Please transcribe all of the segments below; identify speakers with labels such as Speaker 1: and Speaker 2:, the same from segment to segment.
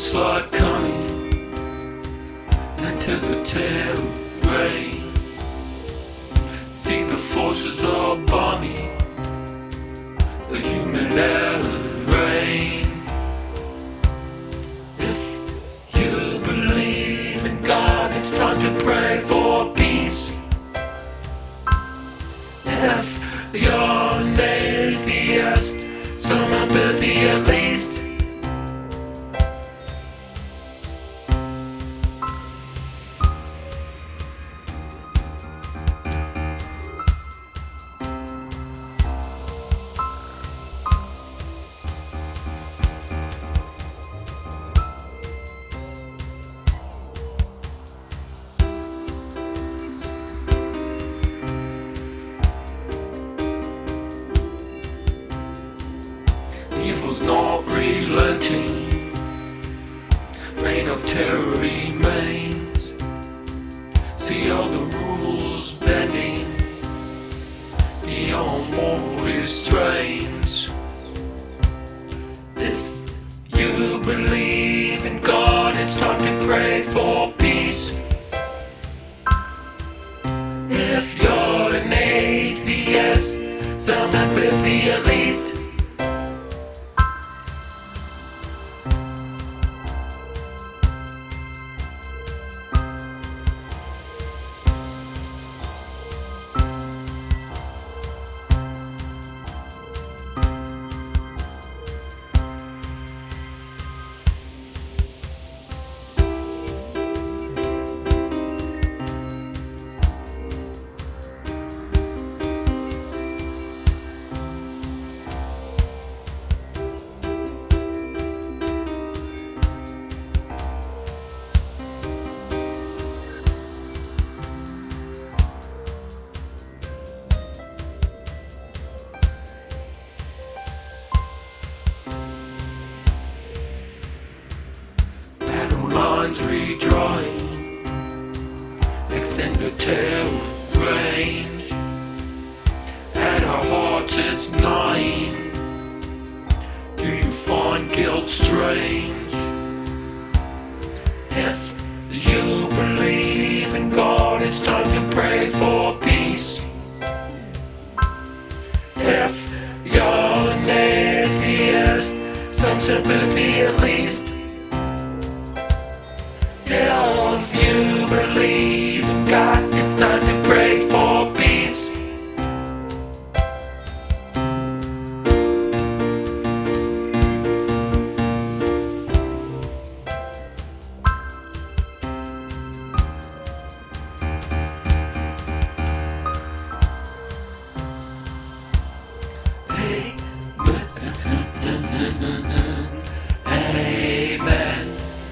Speaker 1: onslaught coming into the terrain. See the forces all bombing the human rain. If you believe in God, it's time to pray for peace. If you're an atheist, some empathy at least. Evil's not relenting, reign of terror remains. See all the rules bending beyond moral restraints. If you believe in God, it's time to pray for peace. If you're an atheist, some empathy at least. Lines redrawing, extended tail range. At our hearts it's gnawing. Do you find guilt strange? If you believe in God, it's time to pray for peace. If you're an atheist, some sympathy at least. If you believe in God, it's time to pray for peace. Amen.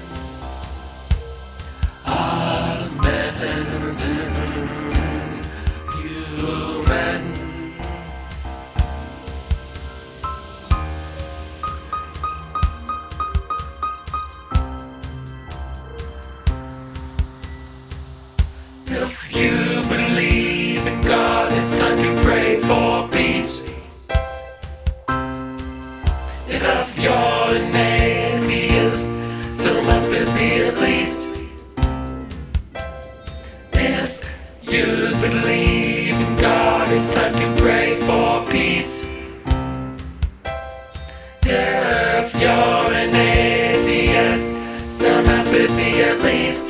Speaker 1: If you believe in God, it's time to pray for peace. If you're an atheist, some empathy at least. If you believe in God, it's time to pray for peace. If you're an atheist, some empathy at least.